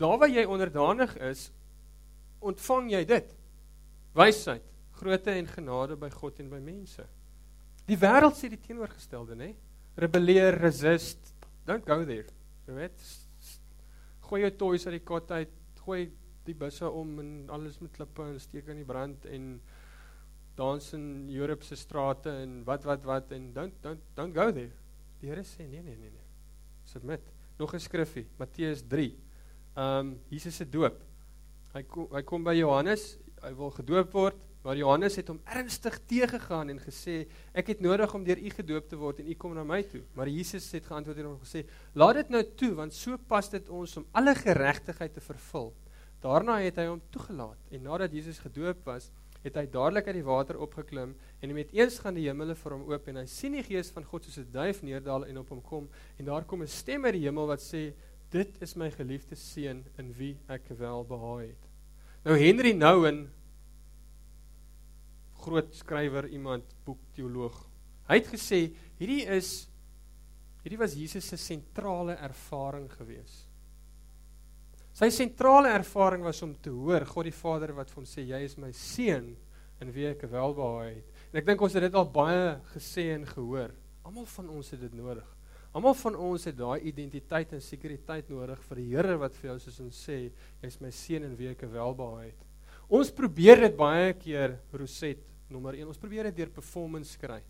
A: daar waar jy onderdanig is, ontvang jy dit. Wysheid, grootte en genade by God en by mense. Die wêreld sê die teenoorgestelde, né? Rebelleer, resist, don't go there. Jy weet, gooi jou toys uit die kot uit, gooi die busse om en alles met klippe en steek in die brand en dans in Europe se strate en wat wat wat en don't don't don't go there. Die Here sê nee nee nee nee. Submit. Nog 'n skriffie, Matteus drie. Um Jesus se doop. Hy kom hy kom by Johannes, hy wil gedoop word, maar Johannes het hom ernstig teëgegaan en gesê ek het nodig om deur u gedoop te word en u kom na my toe. Maar Jesus het geantwoord en hom gesê, laat dit nou toe want so pas dit ons om alle geregtigheid te vervul. Daarna het hy hom toegelaat en nadat Jesus gedoop was, het hy dadelik uit die water opgeklim en met eens gaan die hemele vir hom oop en hy sien die gees van God soos 'n duif neerdal en op hom kom en daar kom 'n stem uit die hemel wat sê, dit is my geliefde seun in wie ek welbehaag het. Nou Henry Nouwen, groot skrywer, iemand, boekteoloog, hy het gesê, hierdie is, hierdie was Jesus se sentrale ervaring gewees. Sy sentrale ervaring was om te hoor, God die Vader wat vir hom sê, jy is my seun, in wie ek welbehaag het. En ek dink ons het dit al baie gesê en gehoor. Almal van ons het dit nodig. Almal van ons het daai identiteit en sekuriteit nodig vir die Here wat vir jou soos ons sê, jy is my seun in wie ek welbehaag het. Ons probeer dit baie keer, Roset, nommer een, ons probeer dit deur performance kry.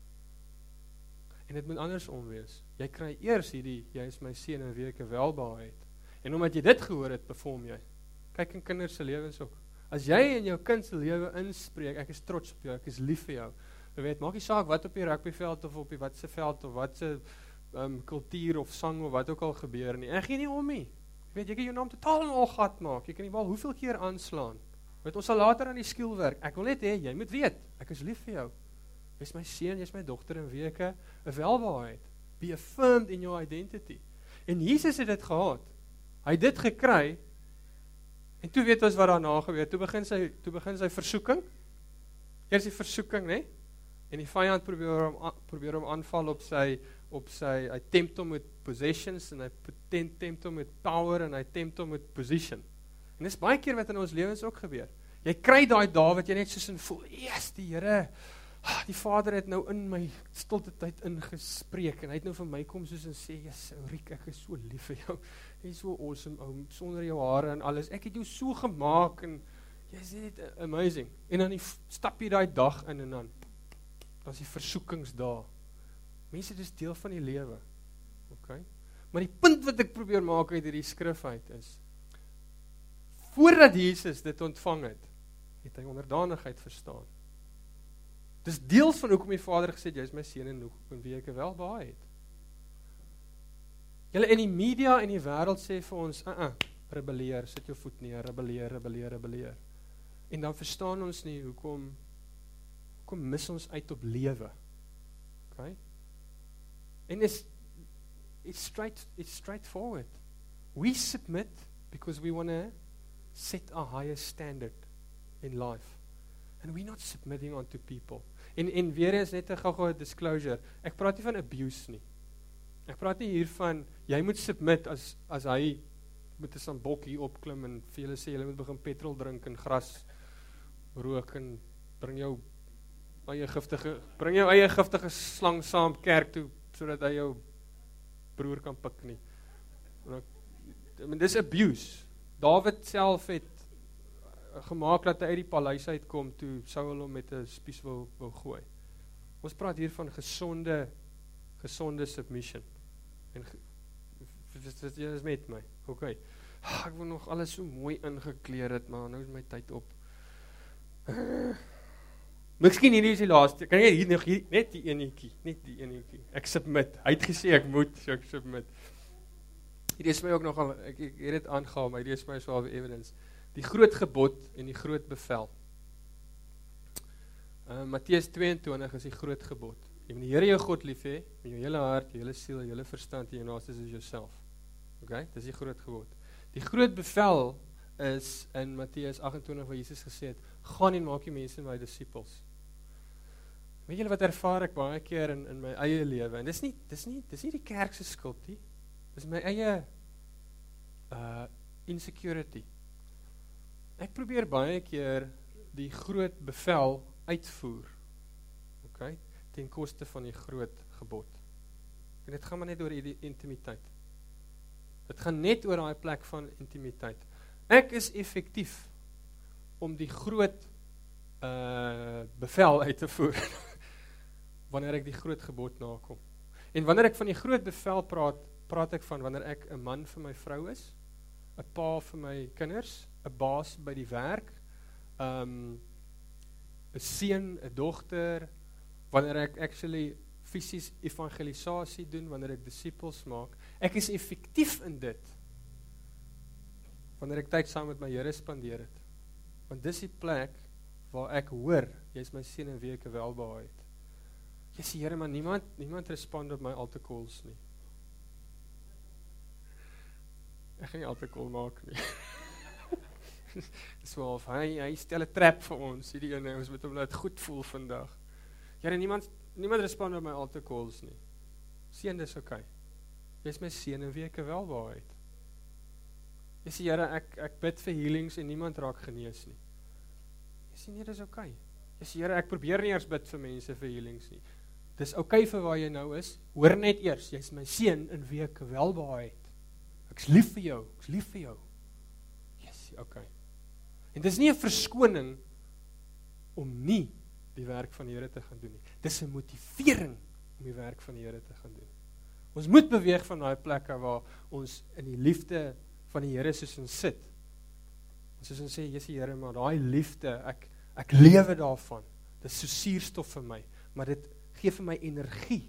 A: En dit moet andersom wees. Jy kry eers hierdie, jy is my seun in wie ek welbehaag het. En omdat jy dit gehoor het, perform jy. Kyk in kinders se lewens ook. As jy in jou kind se lewe inspreek, ek is trots op jou, ek is lief vir jou. Jy weet, maak nie saak wat op die rugbyveld of op die wat se veld of wat se um, kultuur of sang of wat ook al gebeur nie. Ek gee nie om nie. Jy weet, jy kan jou naam totaal en al gat maak. Jy kan die bal hoeveel keer aanslaan. Jy weet, ons sal later aan die skool werk. Ek wil net hê jy moet weet, ek is lief vir jou. Jy's my seun, jy's my dogter in wie ek 'n welbehaag het. Be affirmed in your identity. En Jesus het dit gehad. Hy het dit gekry, en toe weet ons wat daarna gebeur, toe begin sy, toe begin sy versoeking, eers die versoeking, né? En die vyand probeer hom, probeer hom aanval op sy, op sy, hy tempt hom met possessions, en hy tempt hom met power, en hy tempt hom met position. En dis baie keer wat in ons lewens ook gebeur. Jy kry daai dae wat jy net soos in voel, yes, die Here, die Vader het nou in my stilte tyd ingespreek, en hy het nou vir my kom soos en sê, yes, Riek, ek is so lief vir jou, jy is so awesome, ou, sonder jou hare en alles, ek het jou so gemaak, en jy is net amazing, en dan die, stap jy daai dag in, en dan, dan is die versoekingsdae, mense, dit is deel van die lewe, okay? Maar die punt wat ek probeer maak uit hierdie skrif uit is, voordat Jesus dit ontvang het, het hy onderdanigheid verstaan. Dis deels van hoekom die Vader gesê het, jy is my seun en hoekom wie ek welbehaag het. Julle in die media en die wêreld sê vir ons, uh -uh, rebelleer, sit jou voet neer, rebelleer, rebelleer, rebelleer. En dan verstaan ons nie hoekom hoekom mis ons uit op lewe. Okay? En is it's straight it's straightforward. We submit because we want to set a higher standard in life. And we're not submitting onto people. En en weer eens net 'n gou-gou disclosure. Ek praat nie van abuse nie. Ek praat nie hier van jy moet submit as as hy met 'n sambok hier opklim en vir julle sê julle moet begin petrol drink en gras rook en bring jou eie giftige bring jou eie giftige slang saam kerk toe sodat hy jou broer kan pik nie. I mean, dis abuse. Dawid self het gemaak dat hy uit die paleis uitkom toe Saul hom met 'n spies wou, wou gooi. Ons praat hier van gesonde gesonde submission. En dit is met my. Okay. Ek wil nog alles so mooi ingekleer het, maar nou is my tyd op. Uh, Miskien hierdie is die laaste. Kan jy hier nog hier, net die enetjie, net die enetjie. Ek submit. Hy het gesê ek moet, so ek submit. Hierdie is my ook nog ek, ek het dit aangehaal, maar hierdie is my swaar evidence. Die groot gebod en die groot bevel. Uh, Matteus twee-en-twintig is die groot gebod. Jy moet die Here jou God lief hê met jou hele hart, jou hele siel, jou hele verstand en jou naaste as jouself. Okay? Dis die groot gebod. Die groot bevel is in Matteus agt-en-twintig waar Jesus gesê het, gaan en maak die mense my disippels. Weet julle wat ervaar ek baie keer in in my eie lewe? En dis nie dis nie dis nie die kerk se skuld nie. Dis my eie uh insecurity. Ek probeer baie keer die groot bevel uitvoer, okay, ten koste van die groot gebod. En dit gaan maar net oor die intimiteit. Dit gaan net oor daai plek van intimiteit. Ek is effektief om die groot uh, bevel uit te voer, wanneer ek die groot gebod nakom. En wanneer ek van die groot bevel praat, praat ek van wanneer ek 'n man vir my vrou is, 'n pa vir my kinders, 'n baas by die werk, um, 'n seun, 'n dogter, wanneer ek actually fisies evangelisasie doen, wanneer ek disippels maak. Ek is effektief in dit, wanneer ek tyd saam met my Here spandeer het. Want dis die plek waar ek hoor, jy is my seun en wie ek welbehae het. Jy sê, Here, maar niemand, niemand respond op my alcohols nie. Ek gaan nie alcohol maak nie. Dis wel, hy, hy stel 'n trap vir ons, hierdie ene, ons moet hom laat goed voel vandag. Here, niemand, niemand respond op my alcohols nie. Seun, dis oké. Jy is my seun en wie ek welbehae het. Jy sê, Here, ek, ek bid vir healings en niemand raak genees nie. Jy sê, nee, dis oké. Jy sê, Here, ek probeer nie eers bid vir mense vir healings nie. Dis oké vir waar jy nou is. Hoor net eers, jy is my seun in wie ek welbehae het. Ek is lief vir jou, ek is lief vir jou. Yes, oké. En dis nie 'n verskoning om nie die werk van die Here te gaan doen nie. Dis 'n motivering om die werk van die Here te gaan doen. Ons moet beweeg van daai plekke waar ons in die liefde van die Here soos ons sit. Ons soos ons sê, Jessie Here, maar daai liefde, ek ek lewe daarvan. Dit is so suurstof vir my, maar dit gee vir my energie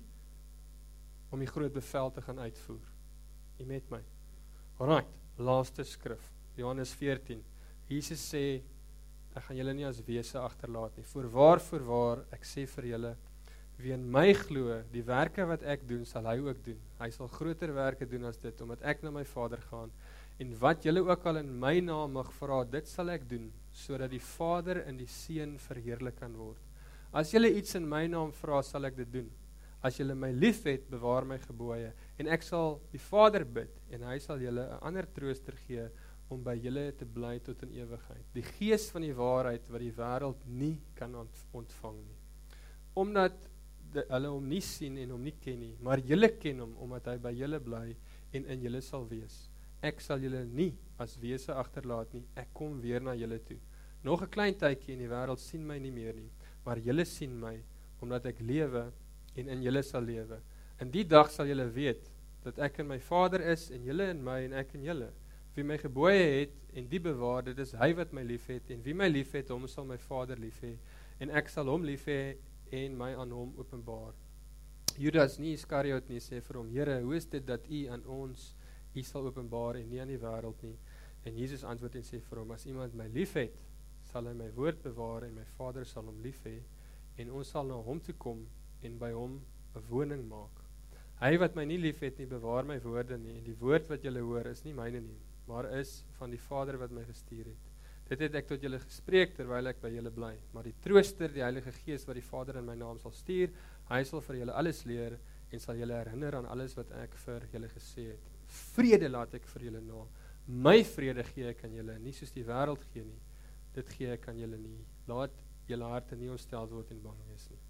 A: om die groot bevel te gaan uitvoer. Jy met my. Alright, laaste skrif, Johannes veertien. Jesus sê, ek gaan julle nie as wese agterlaat nie. Voorwaar, voorwaar, ek sê vir julle, wie in my glo, die werke wat ek doen, sal hy ook doen. Hy sal groter werke doen as dit, omdat ek na my Vader gaan. En wat julle ook al in my naam mag vra, dit sal ek doen, sodat die Vader en die Seun verheerlik kan word. As julle iets in my naam vra, sal ek dit doen. As julle my liefhet, bewaar my gebooie, en ek sal die Vader bid, en hy sal julle 'n ander trooster gee, om by julle te bly tot in ewigheid. Die gees van die waarheid, wat die wêreld nie kan ontvang nie. Omdat de, hulle hom nie sien en hom nie ken nie, maar julle ken hom, omdat hy by julle bly, en in julle sal wees. Ek sal julle nie as wese agterlaat nie, ek kom weer na julle toe. Nog 'n klein tydjie en die wêreld sien my nie meer nie, maar julle sien my, omdat ek lewe, en in julle sal lewe. In die dag sal julle weet, dat ek in my Vader is, en julle in my, en ek in julle. Wie my gebooie het, en die bewaar, dit is hy wat my lief het, en wie my lief het, hom sal my Vader lief hê, en ek sal hom lief hê, en my aan hom openbaar. Judas nie Iskariot nie, sê vir hom, Here, hoe is dit dat u aan ons, u sal openbaar, en nie aan die wêreld nie? En Jesus antwoord en sê vir hom, as iemand my lief het, sal hy my woord bewaar, en my Vader sal hom lief hê, en ons sal na hom toe kom, en by hom 'n woning maak. Hy wat my nie lief het nie, bewaar my woorde nie, en die woord wat julle hoor, is nie myne nie, maar is van die Vader wat my gestuur het. Dit het ek tot julle gespreek, terwyl ek by julle bly. Maar die trooster, die Heilige Gees, wat die Vader in my naam sal stuur, hy sal vir julle alles leer, en sal julle herinner aan alles wat ek vir julle gesê het. Vrede laat ek vir julle na. My vrede gee ek aan julle, nie soos die wêreld gee nie. Dit gee ek aan julle nie. Laat julle harte nie ontstel word en bang wees nie.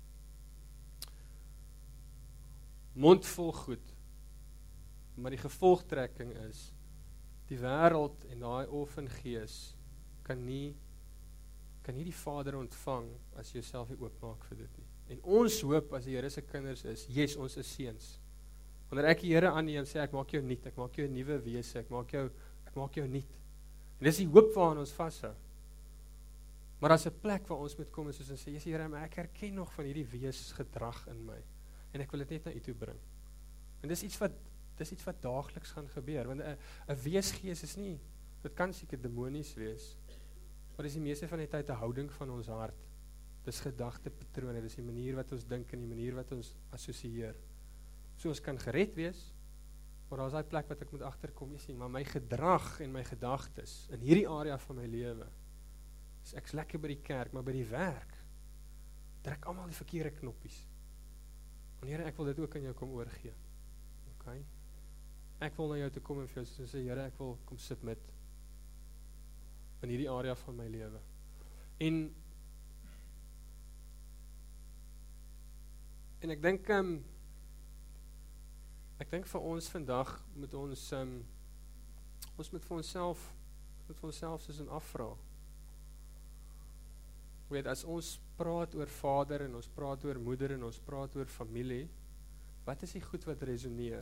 A: Mond vol goed, maar die gevolgtrekking is, die wêreld en daai orfangees kan nie, kan nie die Vader ontvang, as jy jouself nie oopmaak vir dit nie. En ons hoop, as die Here se kinders is, yes, ons is seuns. Wanneer ek die Here aanneem, sê ek maak jou nuut, ek maak jou 'n nuwe wese, ek maak jou, ek maak jou nuut. En dis die hoop waaraan ons vashou. Maar as 'n plek waar ons moet kom, is soos ons sê, Jesus Here, maar ek herken nog van hierdie weesgedrag in my, en ek wil dit net na U toe bring. En dis iets wat, dis iets wat daagliks gaan gebeur, want 'n 'n weesgees is nie, dit kan seker demonies wees, maar dis die meeste van die tyd 'n houding van ons hart. Dis gedagtepatrone, dis die manier wat ons dink en die manier wat ons assosieer. So ons kan gered wees, maar daar is daai plek wat ek moet agterkom, jy sien, maar my gedrag en my gedagtes in hierdie area van my lewe, is ek's lekker by die kerk, maar by die werk druk almal die verkeerde knoppies. En Here, ek wil dit ook aan jou kom oorgee. Okay? Ek wil na jou toe kom en vir jou sê, Here, ek wil kom submit. in hierdie area van my lewe. En en ek dink um, ek dink vir ons vandag moet ons um, ons moet vir onsself moet vir onsself soos 'n afvra. Weet, as ons praat oor vader en ons praat oor moeder en ons praat oor familie, wat is die goed wat resoneer?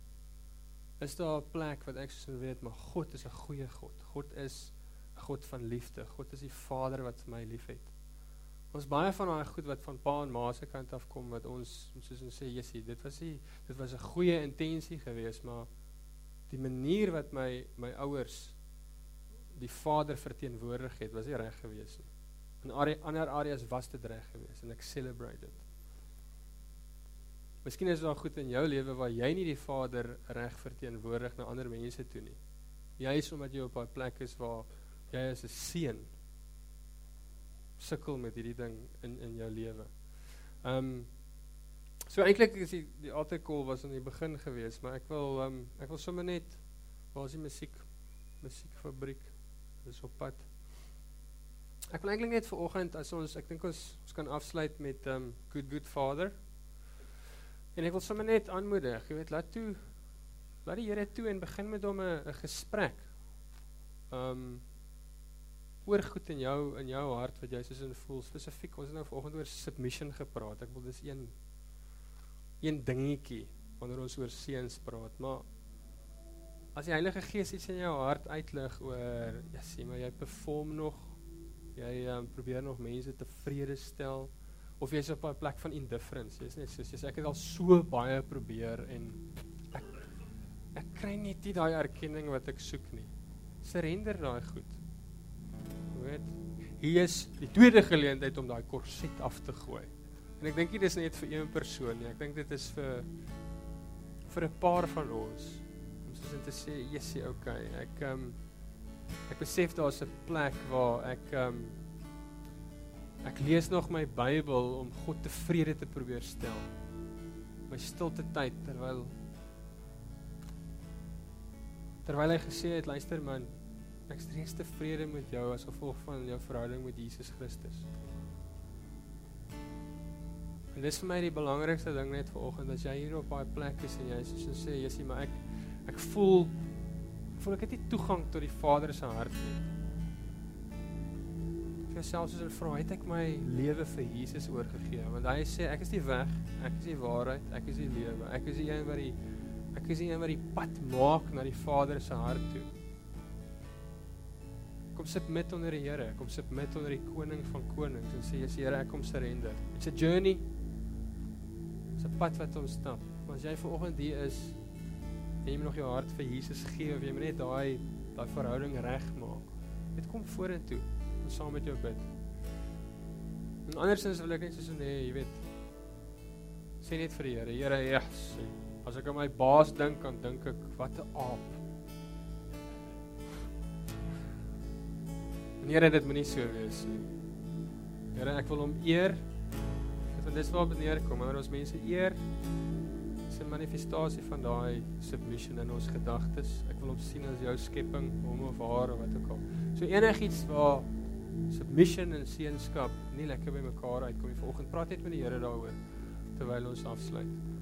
A: Is daar 'n plek wat ek so weet, maar God is 'n goeie God. God is 'n God van liefde. God is die Vader wat vir my liefhet. Ons baie van daai goed wat van pa en ma se kant af kom, wat ons soos ons sê, Jessie, dit was nie, dit was 'n goeie intensie geweest, maar die manier wat my my ouers die Vader verteenwoordig het, was nie reg geweest nie. In ander areas was dit reg geweest en ek celebrate dit. Miskien is daar goed in jou lewe waar jy nie die Vader reg verteenwoordig na ander mense toe nie. Juis omdat jy op 'n plek is waar jy as 'n seun sukkel met hierdie ding in in jou lewe. Um so eintlik is die die altar call was in die begin geweest, maar ek wil um ek wil sommer net waar is die musiek musiekfabriek is op pad. Ek wil eintlik net vanoggend as ons ek dink ons ons kan afsluit met um Good Good Father. En ek wil sommer net aanmoedig, jy weet, laat toe laat die Here toe en begin met hom 'n 'n gesprek. Um oor goed in jou in jou hart wat jy soos in voel spesifiek. Ons het nou vanoggend oor submission gepraat. Ek wil dis een een dingetjie wanneer ons oor seuns praat, maar as die Heilige Gees iets in jou hart uitlig oor ja, sê maar jy perform nog, jy um, probeer nog mense tevrede stel, of jy is op 'n plek van indifference, jy is net soos, jy ek het al so baie probeer, en ek, ek kry net nie daai erkenning wat ek soek nie. Surrender daai goed. Jy weet, hier is die tweede geleentheid om daai korset af te gooi. En ek dink nie dis net vir een persoon nie, ek dink dit is vir, vir 'n paar van ons, om soos in te sê, Jessie, okay, ek, um, ek besef daar is 'n plek waar ek, um, ek lees nog my Bybel om God tevrede te probeer stel. My stilte tyd, terwyl terwyl hy gesê het, luister man, ek is reeds tevrede met jou as gevolg van jou verhouding met Jesus Christus. En dis vir my die belangrikste ding net vanoggend, as jy hier op daai plek is en jy soos sê, Jessie, maar ek ek voel voel ek het nie toegang tot die Vader se hart nie. Vir jouself soos 'n vrou, het ek my lewe vir Jesus oorgegee, want hy sê ek is die weg, ek is die waarheid, ek is die lewe, ek is die een wat die ek is die een wat die pad maak na die Vader se hart toe. Kom submit onder die Here, kom submit onder die Koning van Konings en sê, Jessie, Here, ek kom surrender. It's a journey. It's 'n pad wat ons stap. Maar as jy vanoggend hier is en jy moet nog jou hart vir Jesus gee, of jy moet net daai daai verhouding regmaak, dit kom vorentoe. Ons saam met jou bid. En andersins wil ek net soos nee, jy weet, sê net vir die Here, Here, yes, as ek aan my baas dink, dan dink ek, wat 'n aap. En Here, dit moet nie so wees nie. Here, ek wil hom eer, want dis waar neerkom, wanneer ons mense eer, is 'n manifestasie van daai submission in ons gedagtes. Ek wil hom sien as jou skepping, hom of haar, of wat ook al. So enigiets waar submission en seunskap nie lekker by mekaar uitkom nie. Vanoggend praat net met die Here daaroor terwyl ons afsluit.